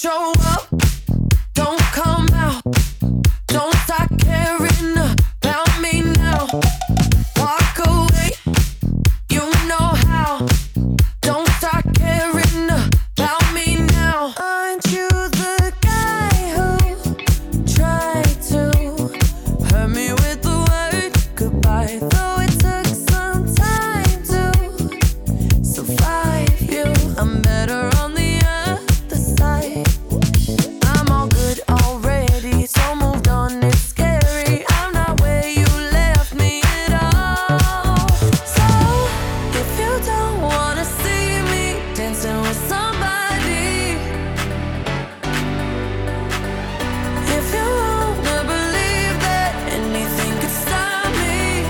show up, don't come out, don't start caring about me now. Walk away, you know how. Don't start caring about me now. Aren't you the guy who tried to hurt me with the word goodbye? Though it took some time to survive you, I'm better on the other side. I'm all good already, so moved on, it's scary. I'm not where you left me at all. So if you don't wanna see me dancing with somebody, if you wanna believe that anything could stop me,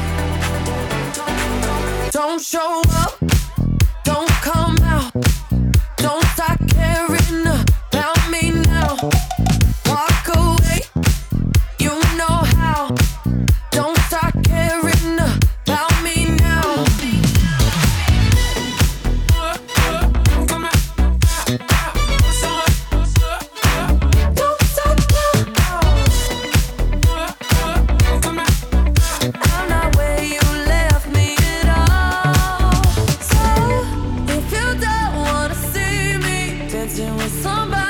don't show up, don't come out, don't start caring about me now. Walk away, you know how. Don't start caring about me now. Don't stop now. I'm not where you left me at all. So if you don't wanna see me dancing with somebody,